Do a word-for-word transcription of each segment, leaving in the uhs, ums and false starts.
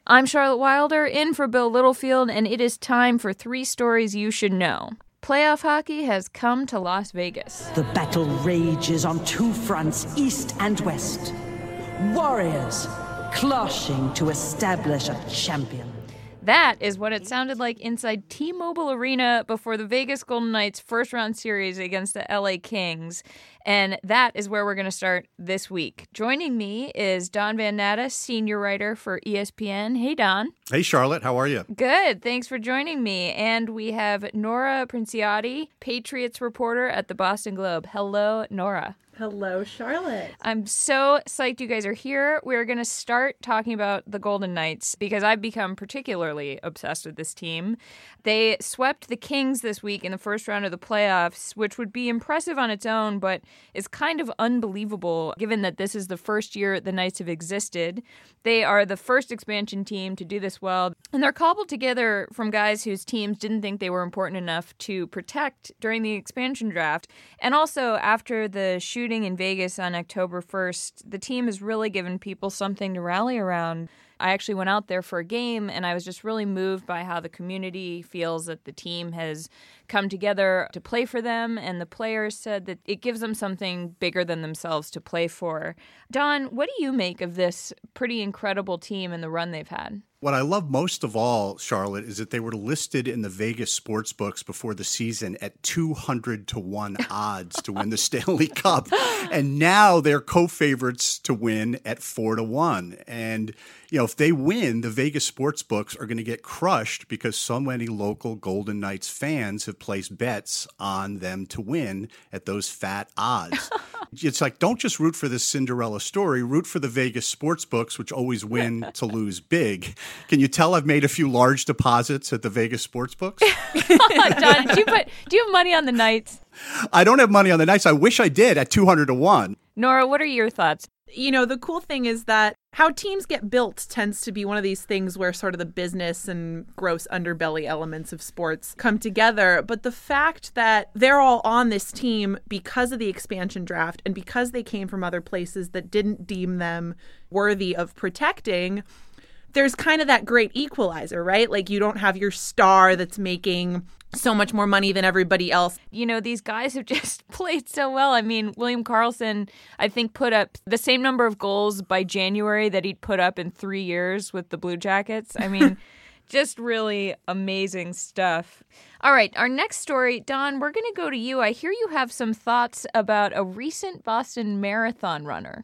I'm Charlotte Wilder, in for Bill Littlefield, and it is time for three stories you should know. Playoff hockey has come to Las Vegas. The battle rages on two fronts, east and west. Warriors clashing to establish a champion. That is what it sounded like inside T-Mobile Arena before the Vegas Golden Knights' first-round series against the L A Kings. And that is where we're going to start this week. Joining me is Don Van Natta, senior writer for E S P N. Hey, Don. Hey, Charlotte. How are you? Good. Thanks for joining me. And we have Nora Princiotti, Patriots reporter at the Boston Globe. Hello, Nora. Hello, Charlotte. I'm so psyched you guys are here. We're going to start talking about the Golden Knights because I've become particularly obsessed with this team. They swept the Kings this week in the first round of the playoffs, which would be impressive on its own, but is kind of unbelievable given that this is the first year the Knights have existed. They are the first expansion team to do this well, and they're cobbled together from guys whose teams didn't think they were important enough to protect during the expansion draft. And also, after the shooting in Vegas on October first, the team has really given people something to rally around. I actually went out there for a game, and I was just really moved by how the community feels that the team has come together to play for them, and the players said that it gives them something bigger than themselves to play for. Don, what do you make of this pretty incredible team and the run they've had? What I love most of all, Charlotte, is that they were listed in the Vegas sports books before the season at two hundred to one odds to win the Stanley Cup. And now they're co-favorites to win at four to one. And, you know, if they win, the Vegas sports books are going to get crushed because so many local Golden Knights fans have placed bets on them to win at those fat odds. It's like, don't just root for this Cinderella story, root for the Vegas sports books, which always win to lose big. Can you tell I've made a few large deposits at the Vegas sports books? Don, do you, put, do you have money on the Knights? I don't have money on the Knights. I wish I did at two hundred to one. Nora, what are your thoughts? You know, the cool thing is that how teams get built tends to be one of these things where sort of the business and gross underbelly elements of sports come together. But the fact that they're all on this team because of the expansion draft and because they came from other places that didn't deem them worthy of protecting, there's kind of that great equalizer, right? Like you don't have your star that's making so much more money than everybody else. You know, these guys have just played so well. I mean, William Karlsson, I think, put up the same number of goals by January that he'd put up in three years with the Blue Jackets. I mean, just really amazing stuff. All right, our next story, Don, we're going to go to you. I hear you have some thoughts about a recent Boston Marathon runner.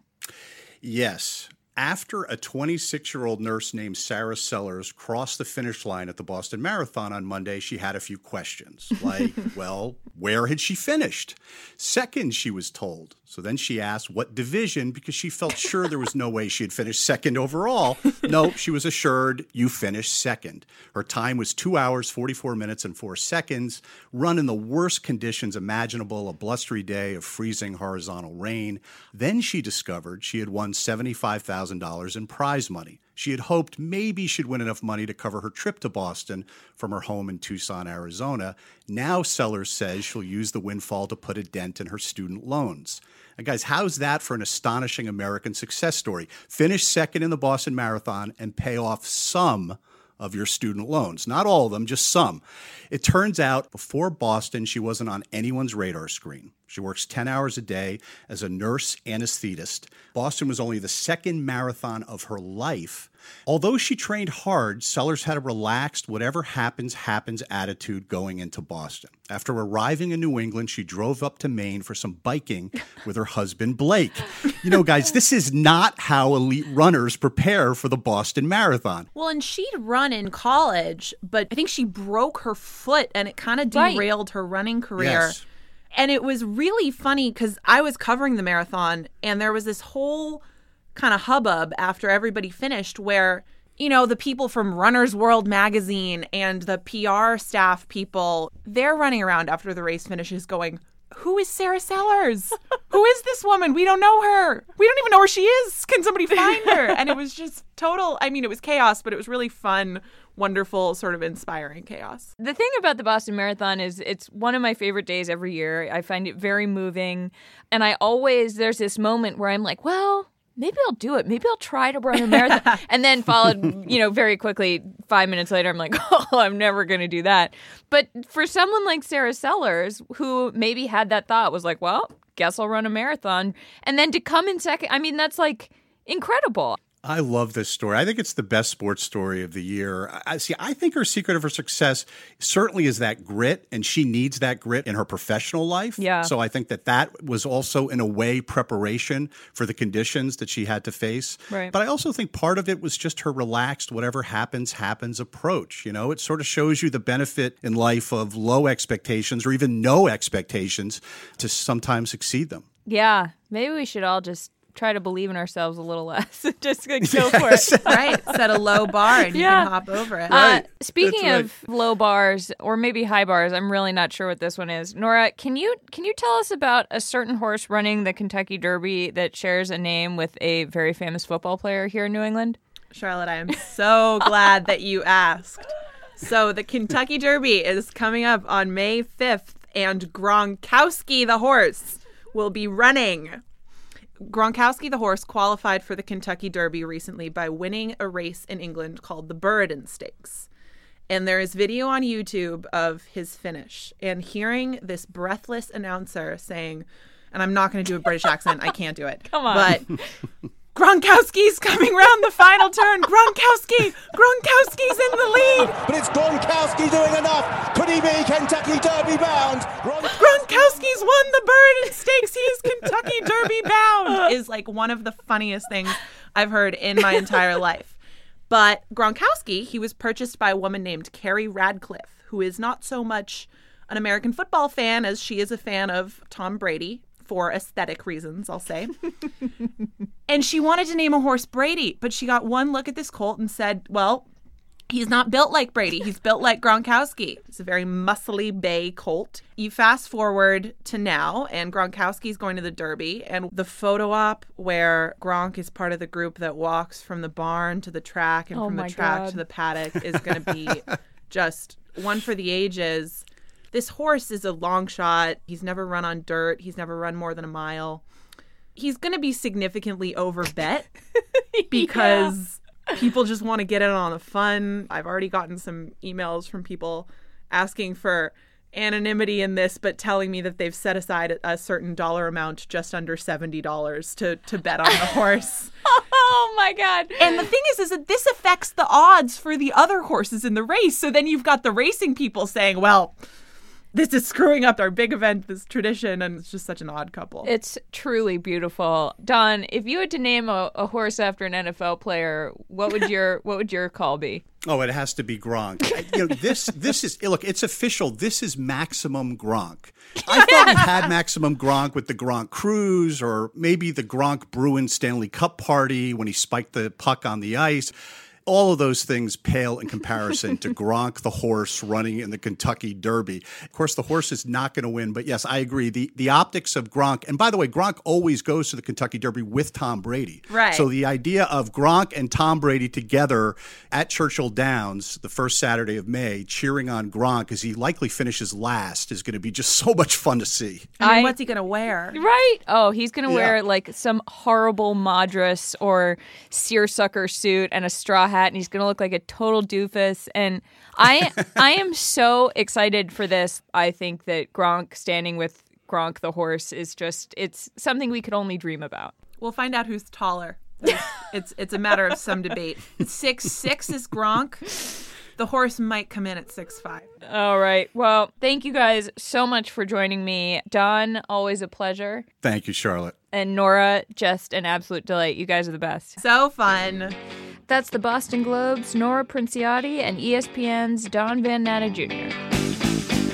Yes. After a twenty-six-year-old nurse named Sarah Sellers crossed the finish line at the Boston Marathon on Monday, she had a few questions, like, well, where had she finished? Second, she was told. So then she asked what division, because she felt sure there was no way she had finished second overall. No, she was assured you finished second. Her time was two hours, forty-four minutes, and four seconds, run in the worst conditions imaginable, a blustery day of freezing horizontal rain. Then she discovered she had won seventy-five thousand dollars in prize money. She had hoped maybe she'd win enough money to cover her trip to Boston from her home in Tucson, Arizona. Now Sellers says she'll use the windfall to put a dent in her student loans. And guys, how's that for an astonishing American success story? Finish second in the Boston Marathon and pay off some of your student loans. Not all of them, just some. It turns out before Boston, she wasn't on anyone's radar screen. She works ten hours a day as a nurse anesthetist. Boston was only the second marathon of her life. Although she trained hard, Sellers had a relaxed, whatever happens, happens attitude going into Boston. After arriving in New England, she drove up to Maine for some biking with her husband, Blake. You know, guys, this is not how elite runners prepare for the Boston Marathon. Well, and she'd run in college, but I think she broke her foot and it kind of derailed right. her running career. Yes. And it was really funny because I was covering the marathon and there was this whole kind of hubbub after everybody finished where, you know, the people from Runner's World magazine and the P R staff people, they're running around after the race finishes going, who is Sarah Sellers? Who is this woman? We don't know her. We don't even know where she is. Can somebody find her? And it was just total, I mean, it was chaos, but it was really fun, wonderful, sort of inspiring chaos. The thing about the Boston Marathon is it's one of my favorite days every year. I find it very moving. And I always, there's this moment where I'm like, well, maybe I'll do it. Maybe I'll try to run a marathon. And then followed, you know, very quickly, five minutes later, I'm like, oh, I'm never going to do that. But for someone like Sarah Sellers, who maybe had that thought, was like, well, guess I'll run a marathon. And then to come in second, I mean, that's like incredible. I love this story. I think it's the best sports story of the year. I see. I think her secret of her success certainly is that grit, and she needs that grit in her professional life. Yeah. So I think that that was also, in a way, preparation for the conditions that she had to face. Right. But I also think part of it was just her relaxed, whatever happens, happens approach. You know, it sort of shows you the benefit in life of low expectations or even no expectations to sometimes exceed them. Yeah. Maybe we should all just try to believe in ourselves a little less. Just like, go for it. Right. Set a low bar and Yeah. you can hop over it. Uh, speaking That's of low bars, or maybe high bars, I'm really not sure what this one is. Nora, can you can you tell us about a certain horse running the Kentucky Derby that shares a name with a very famous football player here in New England? Charlotte, I am so glad that you asked. So the Kentucky Derby is coming up on May fifth, and Gronkowski, the horse, will be running. Gronkowski, the horse, qualified for the Kentucky Derby recently by winning a race in England called the Burradon Stakes. And there is video on YouTube of his finish. And hearing this breathless announcer saying, and I'm not going to do a British accent, I can't do it. Come on. But Gronkowski's coming round the final turn. Gronkowski! Gronkowski's in the lead! But it's Gronkowski doing enough. Could he be Kentucky Derby bound? Gron- Gronkowski's won the Burradon Stakes. He is Kentucky Derby bound. Is like one of the funniest things I've heard in my entire life. But Gronkowski, he was purchased by a woman named Carrie Radcliffe, who is not so much an American football fan as she is a fan of Tom Brady, for aesthetic reasons, I'll say. And she wanted to name a horse Brady, but she got one look at this colt and said, well, he's not built like Brady. He's built like Gronkowski. It's a very muscly bay colt. You fast forward to now, and Gronkowski's going to the Derby, and the photo op where Gronk is part of the group that walks from the barn to the track and Oh from the my track God. to the paddock is going to be just one for the ages. This horse is a long shot. He's never run on dirt. He's never run more than a mile. He's going to be significantly overbet because people just want to get in on the fun. I've already gotten some emails from people asking for anonymity in this, but telling me that they've set aside a certain dollar amount, just under seventy dollars, to, to bet on the horse. Oh my God. And the thing is, is that this affects the odds for the other horses in the race. So then you've got the racing people saying, well, this is screwing up our big event, this tradition, and it's just such an odd couple. It's truly beautiful. Don, if you had to name a, a horse after an N F L player, what would your what would your call be? Oh, it has to be Gronk. You know, this this is look, it's official. This is maximum Gronk. I thought we had maximum Gronk with the Gronk Cruise, or maybe the Gronk Bruins Stanley Cup party when he spiked the puck on the ice. All of those things pale in comparison to Gronk, the horse, running in the Kentucky Derby. Of course, the horse is not going to win, but yes, I agree. The the optics of Gronk, and by the way, Gronk always goes to the Kentucky Derby with Tom Brady. Right. So the idea of Gronk and Tom Brady together at Churchill Downs the first Saturday of May, cheering on Gronk as he likely finishes last, is going to be just so much fun to see. I mean, I- what's he going to wear? Right? Oh, he's going to Yeah. wear like some horrible Madras or seersucker suit and a straw hat, and he's going to look like a total doofus. And I I am so excited for this. I think that Gronk standing with Gronk the horse is just, it's something we could only dream about. We'll find out who's taller. It's it's, it's a matter of some debate. Six six is Gronk. The horse might come in at six five. All right. Well, thank you guys so much for joining me. Don, always a pleasure. Thank you, Charlotte. And Nora, just an absolute delight. You guys are the best. So fun. That's the Boston Globe's Nora Princiotti and E S P N's Don Van Natta Junior